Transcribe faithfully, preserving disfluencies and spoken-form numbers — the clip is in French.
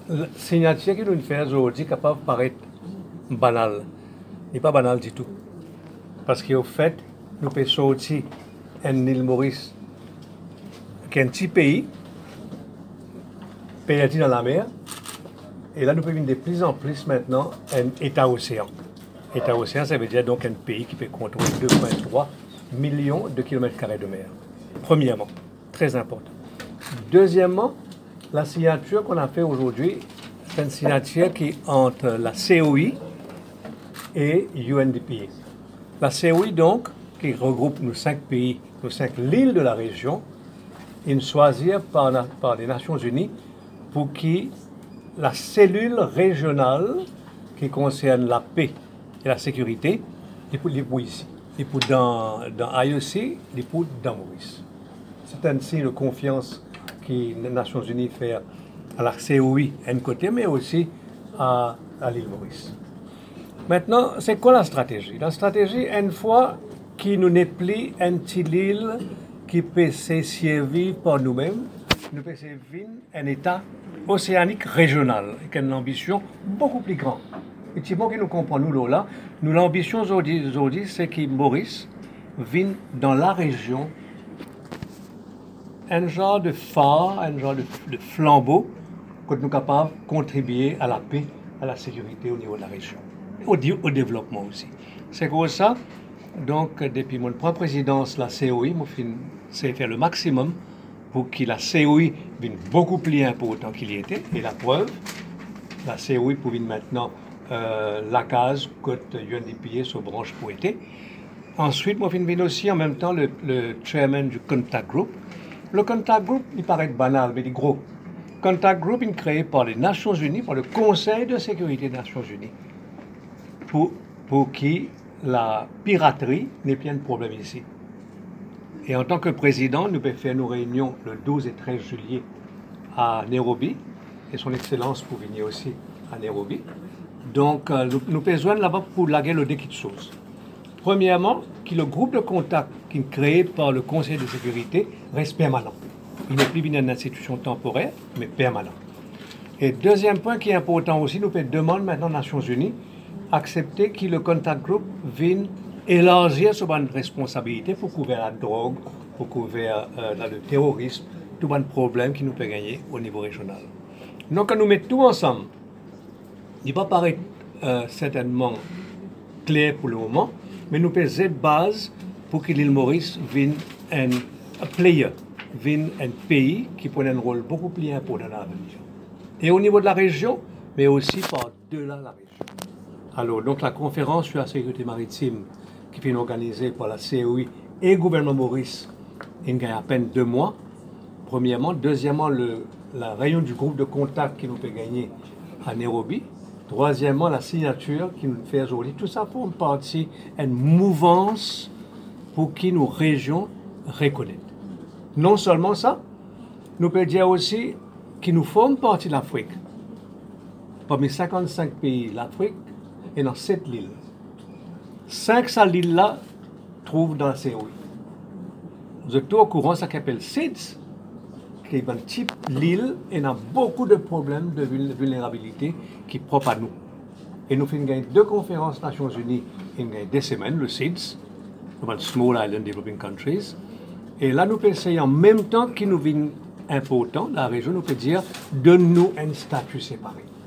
La signature que nous faisons aujourd'hui est capable de paraître banale. Il n'est pas banal du tout. Parce qu'au fait, nous pouvons sortir en île Maurice, qui est un petit pays, pays dans la mer, et là nous pouvons de plus en plus maintenant un État-océan. État-océan, ça veut dire donc un pays qui peut contrôler deux virgule trois millions de kilomètres carrés de mer. Premièrement, très important. Deuxièmement, la signature qu'on a fait aujourd'hui, c'est une signature qui est entre la C O I et U N D P A. La C O I, donc, qui regroupe nos cinq pays, nos cinq îles de la région, est choisie par, par les Nations Unies pour que la cellule régionale qui concerne la paix et la sécurité, est pour, pour ici. Et pour dans, dans I E C, et pour dans Maurice. C'est un signe de confiance que les Nations Unies font à la C O I d'un côté, mais aussi à, à l'île Maurice. Maintenant, c'est quoi la stratégie? La stratégie, une fois qu'il nous n'est plus une petite île qui peut se servir par nous-mêmes, nous peut servir un État océanique régional, avec une ambition beaucoup plus grande. Et c'est bon que nous comprenons nous là. Nous, l'ambition aujourd'hui, c'est que Maurice vienne dans la région un genre de phare, un genre de, de flambeau, que nous sommes capables de contribuer à la paix, à la sécurité au niveau de la région, au, au développement aussi. C'est pour ça, donc, depuis mon propre présidence, la C O I, c'est faire le maximum pour que la C O I vienne beaucoup plus importante qu'il y était. Et la preuve, la C O I pour venir maintenant euh, la case que U N D P A se branche pour été. Ensuite, moi, je viens aussi en même temps le, le chairman du Contact Group. Le Contact Group, il paraît banal, mais il est gros. Contact Group est créé par les Nations Unies, par le Conseil de sécurité des Nations Unies, pour, pour que la piraterie n'ait plus de problème ici. Et en tant que président, nous pouvons faire nos réunions le douze et treize juillet à Nairobi, et son Excellence pour venir aussi à Nairobi. Donc, euh, nous, nous pouvons joindre là-bas pour laguer le deux petites choses. Premièrement, que le groupe de contact qui est créé par le Conseil de sécurité reste permanent. Il n'est plus une institution temporaire, mais permanent. Et deuxième point qui est important aussi, nous pouvons demander maintenant aux Nations Unies accepter que le Contact Group vienne élargir ses responsabilités pour couvrir la drogue, pour couvrir euh, le terrorisme, tout un problème qui nous peut gagner au niveau régional. Donc, quand nous mettons tout ensemble, il va paraître euh, certainement clair pour le moment, mais nous pouvons être base pour que l'île Maurice vienne un, un player, vienne un pays qui prenne un rôle beaucoup plus important dans l'avenir. Et au niveau de la région, mais aussi par-delà la région. Alors, donc la conférence sur la sécurité maritime qui est organisée par la C O I et le gouvernement Maurice, il y a à peine deux mois, premièrement. Deuxièmement, le, la réunion du groupe de contact qui nous fait gagner à Nairobi. Troisièmement, la signature qui nous fait aujourd'hui. Tout ça forme partie d'une mouvance pour que nos régions reconnaissent. Non seulement ça, nous pouvons dire aussi que nous formons partie de l'Afrique. Parmi cinquante-cinq pays de l'Afrique, et dans sept îles. Cinq de ces îles-là trouvent dans la C O I. Vous êtes au courant, ça s'appelle S I D S, qui est un type d'île et il y a beaucoup de problèmes de vulnérabilité qui sont propres à nous. Et nous faisons deux conférences des Nations Unies il y a deux semaines, le S I D S, le Small Island Developing Countries. Et là, nous pouvons essayer en même temps qu'il nous vient important, la région, nous peut dire, donne-nous un statut séparé.